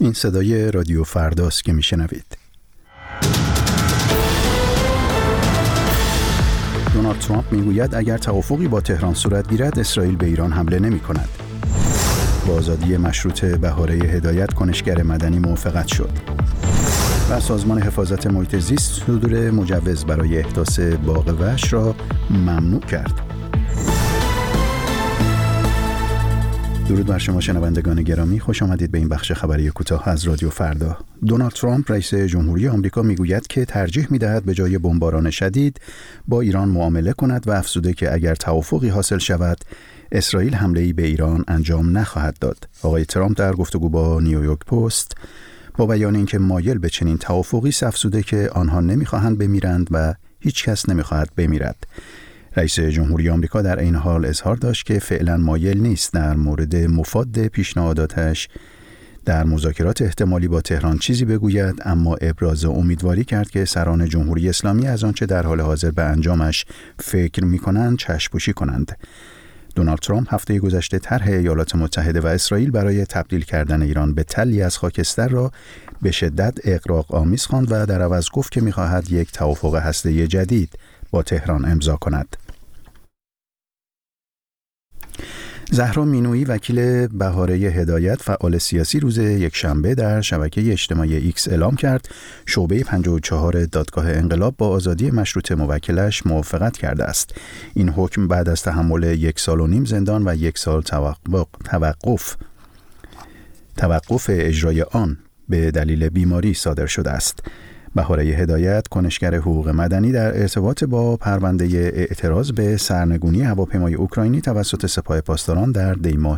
این صدای رادیو فرداست که میشنوید. دونالد ترامپ میگوید اگر توافقی با تهران صورت گیرد اسرائیل به ایران حمله نمی کند. با آزادی مشروط بهاره هدایت کنشگر مدنی موافقت شد. و سازمان حفاظت محیط زیست صدور مجوز برای احداث باغ وحش را ممنوع کرد. درود بر شما شنوندگان گرامی، خوش آمدید به این بخش خبری کوتاه از رادیو فردا. دونالد ترامپ رئیس جمهوری آمریکا میگوید که ترجیح میدهد به جای بمباران شدید با ایران معامله کند و افزوده که اگر توافقی حاصل شود اسرائیل حمله‌ای به ایران انجام نخواهد داد. آقای ترامپ در گفتگو با نیویورک پست با بیان اینکه مایل به چنین توافقی افزوده که آنها نمیخواهند بمیرند و هیچ کس نمیخواهد بمیرد. رئیس جمهوری آمریکا در این حال اظهار داشت که فعلا مایل نیست در مورد مفاد پیشنهاداتش در مذاکرات احتمالی با تهران چیزی بگوید، اما ابراز امیدواری کرد که سران جمهوری اسلامی از آنچه در حال حاضر به انجامش فکر می‌کنند چشم‌پوشی کنند. دونالد ترامپ هفته گذشته طرح ایالات متحده و اسرائیل برای تبدیل کردن ایران به تلی از خاکستر را به شدت اغراق‌آمیز خواند و در عوض گفت که می‌خواهد یک توافق هسته‌ای جدید با تهران امضا کند. زهرا مینویی وکیل بهاره هدایت فعال سیاسی روز یکشنبه در شبکه اجتماعی ایکس اعلام کرد شعبه 54 دادگاه انقلاب با آزادی مشروط موکلش موافقت کرده است. این حکم بعد از تحمل 1.5 سال زندان و 1 سال توقف اجرای آن به دلیل بیماری صادر شده است. بهاره هدایت کنشگر حقوق مدنی در ارتباط با پرونده اعتراض به سرنگونی هواپیمای اوکراینی توسط سپاه پاسداران در دی ماه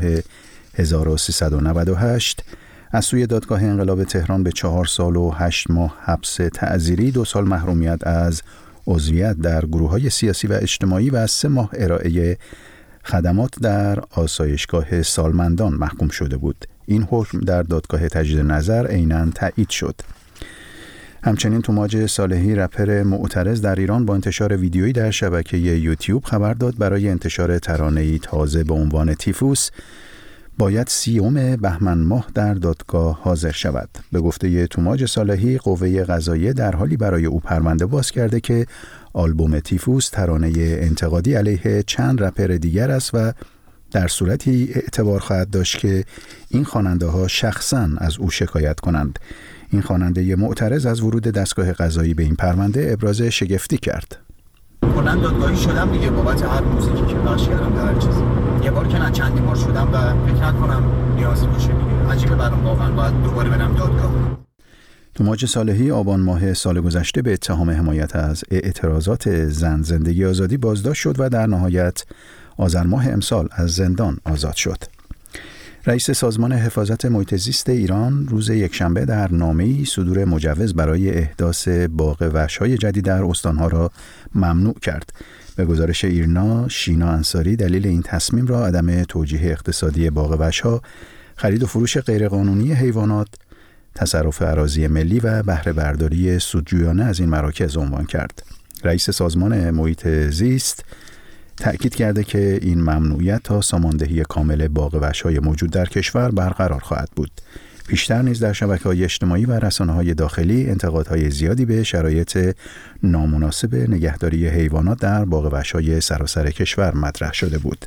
1398 از سوی دادگاه انقلاب تهران به 4 سال و 8 ماه حبس تعزیری، 2 سال محرومیت از عضویت در گروه‌های سیاسی و اجتماعی و 3 ماه ارائه خدمات در آسایشگاه سالمندان محکوم شده بود. این حکم در دادگاه تجدید نظر عیناً تایید شد. همچنین توماج صالحی رپر معترض در ایران با انتشار ویدیویی در شبکه یوتیوب خبر داد برای انتشار ترانه‌ای تازه به عنوان تیفوس باید 30 بهمن ماه در دادگاه حاضر شود. به گفته توماج صالحی قوه قضاییه در حالی برای او پرونده باز کرده که آلبوم تیفوس ترانه انتقادی علیه چند رپر دیگر است و در صورتی اعتبار خواهد داشت که این خواننده‌ها شخصاً از او شکایت کنند. این خواننده معترض از ورود دستگاه قضایی به این پرونده ابراز شگفتی کرد. کلاً دادگاهی شدم دیگه بابت هر موزیکی که پخش کردم در هر چیزی. یه بار که نه چندین بار شدم و فکر نکنم نیازی باشه دیگه. عجیبه برام واقعاً باید دوباره برم دادگاه. توماج صالحی آبان ماه سال گذشته به اتهام حمایت از اعتراضات زن زندگی آزادی بازداشت شد و در نهایت آذر ماه امسال از زندان آزاد شد. رئیس سازمان حفاظت محیط زیست ایران روز یکشنبه در نامه‌ای صدور مجوز برای احداث باغ وحش‌های جدید در استان‌ها را ممنوع کرد. به گزارش ایرنا، شینا انصاری دلیل این تصمیم را عدم توجیه اقتصادی باغ وحش‌ها، خرید و فروش غیرقانونی حیوانات، تصرف اراضی ملی و بهره برداری سودجویانه از این مراکز عنوان کرد. رئیس سازمان محیط زیست تأکید کرده که این ممنوعیت تا ساماندهی کامل باغ وحش‌های موجود در کشور برقرار خواهد بود. پیشتر نیز در شبکه‌های اجتماعی و رسانه‌های داخلی انتقادهای زیادی به شرایط نامناسب نگهداری حیوانات در باغ وحش‌های سراسر کشور مطرح شده بود.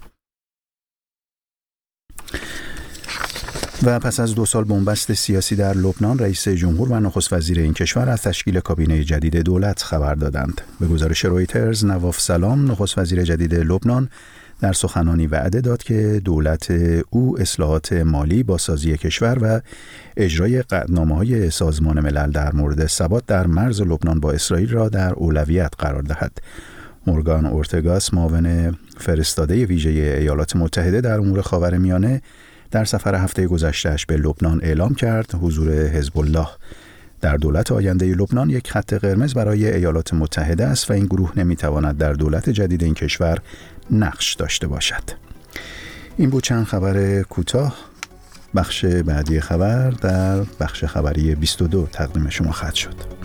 و پس از 2 سال بنبست سیاسی در لبنان، رئیس جمهور و نخست وزیر این کشور از تشکیل کابینه جدید دولت خبر دادند. به گزارش رویترز، نواف سلام نخست وزیر جدید لبنان در سخنانی وعده داد که دولت او اصلاحات مالی، بازسازی کشور و اجرای قطعنامه‌های سازمان ملل در مورد ثبات در مرز لبنان با اسرائیل را در اولویت قرار دهد. مورگان اورتگاس، معاون فرستاده ویژه ایالات متحده در امور خاورمیانه، در سفر هفته گذشته‌اش به لبنان اعلام کرد حضور حزب الله در دولت آینده لبنان یک خط قرمز برای ایالات متحده است و این گروه نمی‌تواند در دولت جدید این کشور نقش داشته باشد. این بود چند خبر کوتاه. بخش بعدی خبر در بخش خبری 22 تقدیم شما خواهد شد.